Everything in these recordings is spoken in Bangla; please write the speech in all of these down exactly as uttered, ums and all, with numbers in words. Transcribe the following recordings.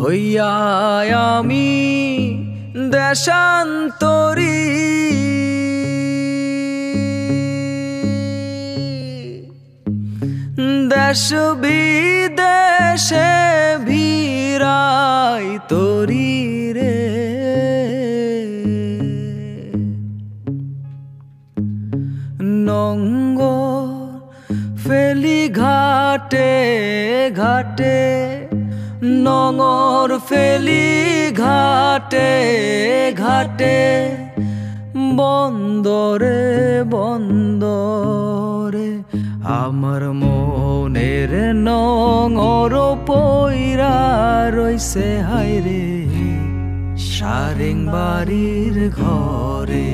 হইয়া আমি দেশান্তরী দেশ বিদেশে ভিড়াই তরি রে নঙ্গর ফেলি ঘাটে ঘাটে নঙর ফেলি ঘাটে ঘাটে বন্দরে বন্দরে আমার মনের নঙর পইরা রইছে হায়রে সারেং বাড়ির ঘরে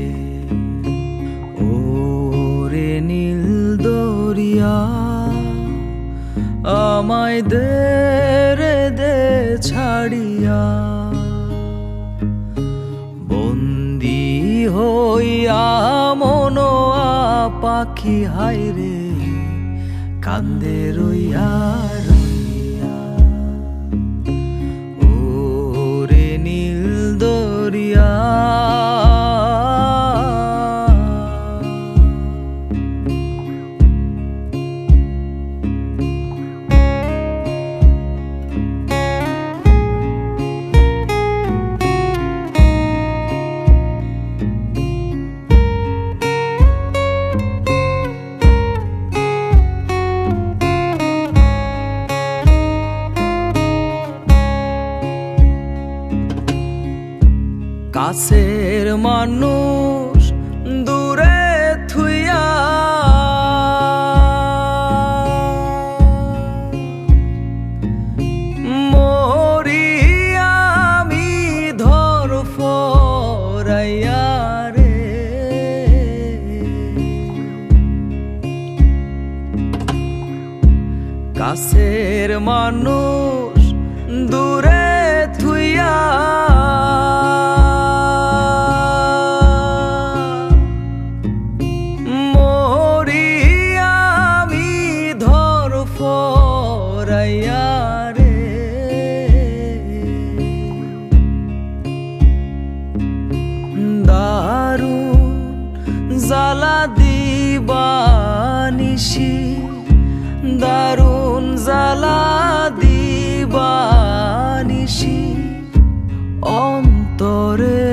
ওরে নীল দরিয়া আমায় দে রে দে ছাড়িয়া বন্দি হইয়া মনোয়া পাখি হায়রে কান্দে রইয়া রইয়া ওরে নীল দরিয়া কাছের মানুষ দূরে থুইয়া মরি আমি ধর ফরাইয়া রে কাছের মানুষ দূরে থুইয়া দারুণ জ্বালা দিবানিশি দারুণ জ্বালা দিবানিশি অন্তরে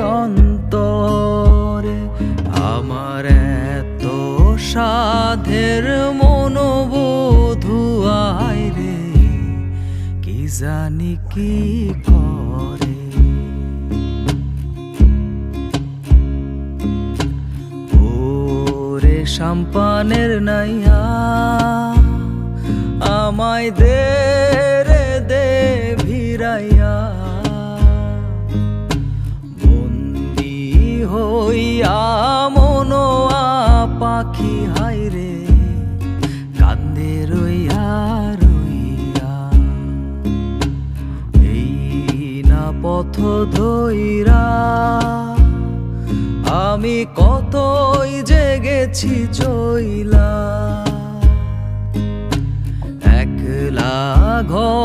অন্তরে আমার এত সাধের মনোবধু আইরে কি জানি কি করে সাম্পানের নাইয়া আমায় দে রে দে ভিড়াইয়া বন্দি হইয়া মনোয়া পাখি হায়রে কান্দে রইয়া রইয়া এই না পথ ধইরা আমি কতই জেগেছি চইলা একলা ঘর